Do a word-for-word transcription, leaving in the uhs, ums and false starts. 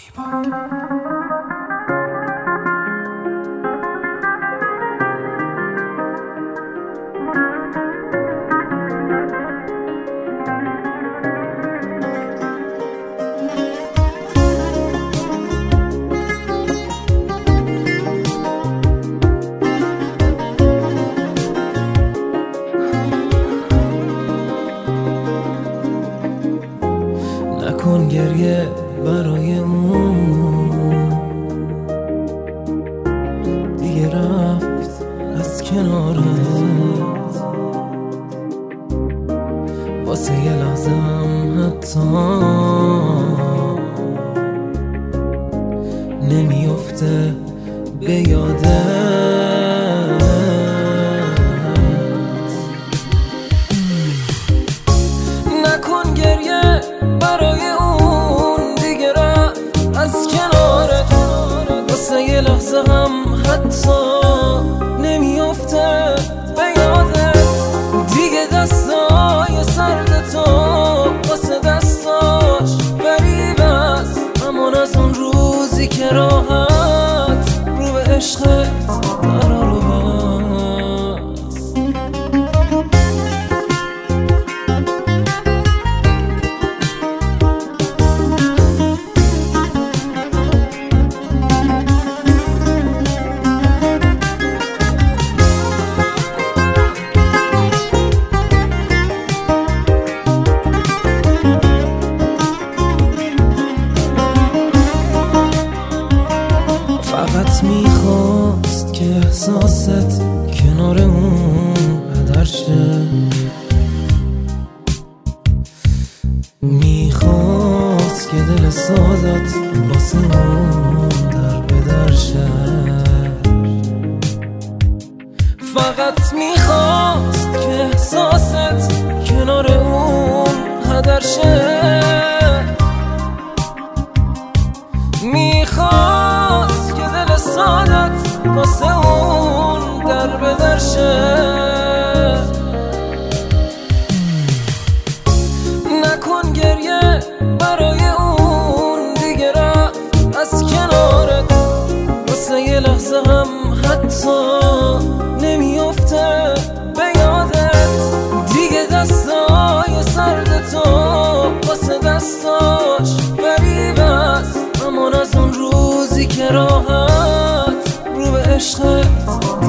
نکن گریه برای اون، دیگه رفت از کنارت. واسه یه لحظه هم حتی نمیفته به یادت. نکن گریه برای اون، دیگه رفت از کنارت. واسه یه لحظه هم حتی نمیفته به یادت. دیگه دستای سرد تو واسه دستاش غریب است، همون از اون روزی که راحت رو به عشقت قرار بست. فقط میخواست که احساست کنار اون هدر شه. میخواست که دل سادت واسه اون در به در شه. فقط میخواست که احساست کنار اون هدر شه. میخواست که دل سادت واسه اون در به در شه. نکن گریه برای اون، دیگه رفت از کنارت. واسه یه لحظه هم حتی نمیفته به یادت. دیگه دستای سرد تو واسه دستاش غریب است، همون از اون روزی که راحت رو به عشقت